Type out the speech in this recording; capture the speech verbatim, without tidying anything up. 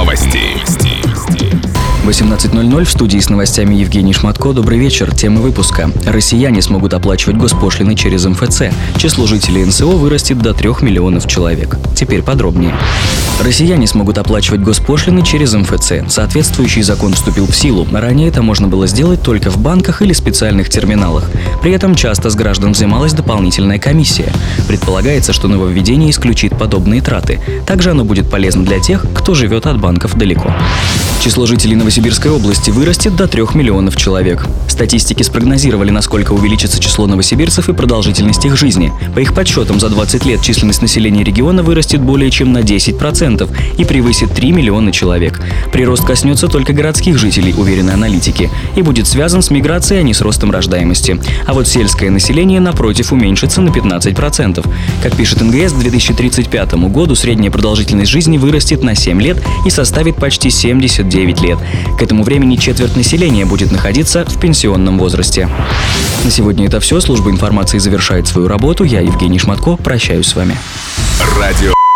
новости. восемнадцать ноль ноль в студии с новостями Евгений Шматко. Добрый вечер. Темы выпуска. Россияне смогут оплачивать госпошлины через эм эф цэ. Число жителей эн эс о вырастет до трех миллионов человек. Теперь подробнее. Россияне смогут оплачивать госпошлины через эм эф цэ. Соответствующий закон вступил в силу. Ранее это можно было сделать только в банках или специальных терминалах. При этом часто с граждан взималась дополнительная комиссия. Предполагается, что нововведение исключит подобные траты. Также оно будет полезно для тех, кто живет от банков далеко. Число жителей Новосибирской области вырастет до трех миллионов человек. Статистики спрогнозировали, насколько увеличится число новосибирцев и продолжительность их жизни. По их подсчетам, за двадцать лет численность населения региона вырастет более чем на десять процентов и превысит три миллиона человек. Прирост коснется только городских жителей, уверены аналитики, и будет связан с миграцией, а не с ростом рождаемости. А вот сельское население, напротив, уменьшится на пятнадцать процентов. Как пишет эн гэ эс, к две тысячи тридцать пятому году средняя продолжительность жизни вырастет на семь лет и составит почти семьдесят девять лет. К этому времени четверть населения будет находиться в пенсионном возрасте. На сегодня это все. Служба информации завершает свою работу. Я, Евгений Шматко, прощаюсь с вами. Радио